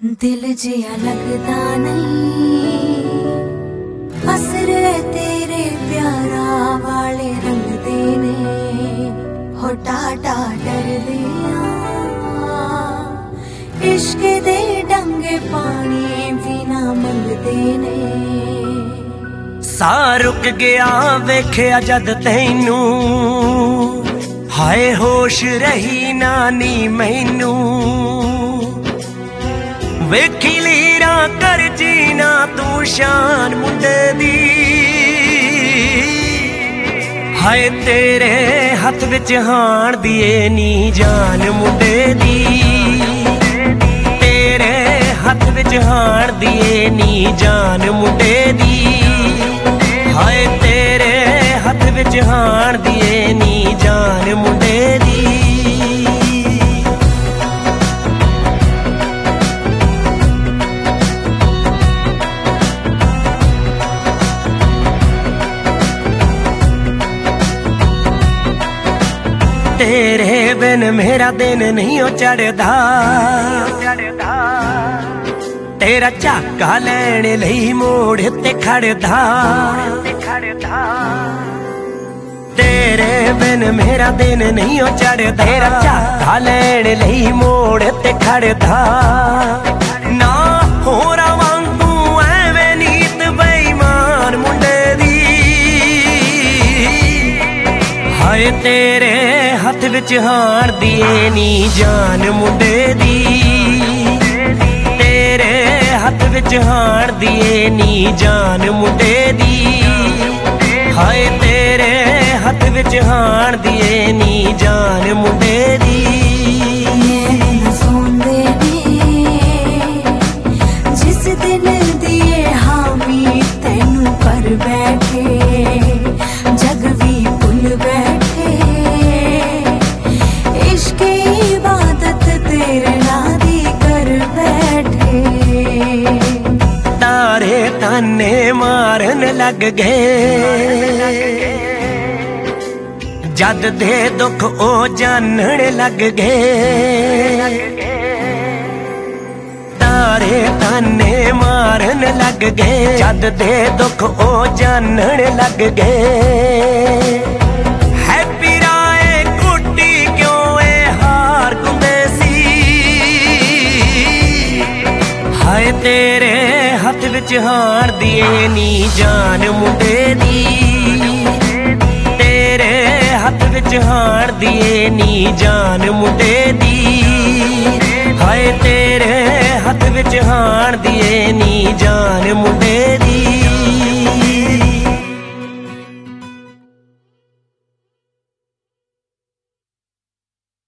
दिल जिया लगता नहीं असरे तेरे प्यारा वाले रंग देने हो टाटा डर दिया इश्क दे डंगे पानी भी ना मंगदे ने सा रुक गया वेख्या जद तैनू हाय होश रही नानी मैनू वेखी लीरा कर जीना तू शान मुंडे दी हाय तेरे हथ विच हाण दिए नी जान मुंडे दी तेरे हथ विच हाण दिए नी जान मुंडे दी हाय तेरे हथ विच हाण दिए नी जान मुंडे दी तेरे बिन मेरा दिन नहीं हो चढ़दा तेरा झाका लैण लई मोड़ ते खड़दा तेरे बिन मेरा दिन नहीं हो चढ़दा तेरा झाका लैण लई मोड़ ते खड़दा ना होरा वांगू एवें नीत बेईमान मुंडे दी हाय तेरे हथ विच हाण दिए नी जान मुंडे दी तेरे हथ विच हाण दिए नी जान मुंडे दी हाय तेरे हथ विच हाण दिए नी जान मुंडे दी सोंदे ने जिस दिन दिए हामी तैनू पर बैठे जग भी भुल बैठे इबादत तेरे नादी कर बैठे तारे ताने मारन लग गए जद दे दुख ओ जानन लग गए तारे ताने मारन लग गए जद दे दुख ओ जानन लग गए हाय तेरे हथ विच हाण दिए नी जान मुंडे दी तेरे हथ विच हाण दिए नी जान मुंडे दी हाय तेरे हथ विच हाण दिए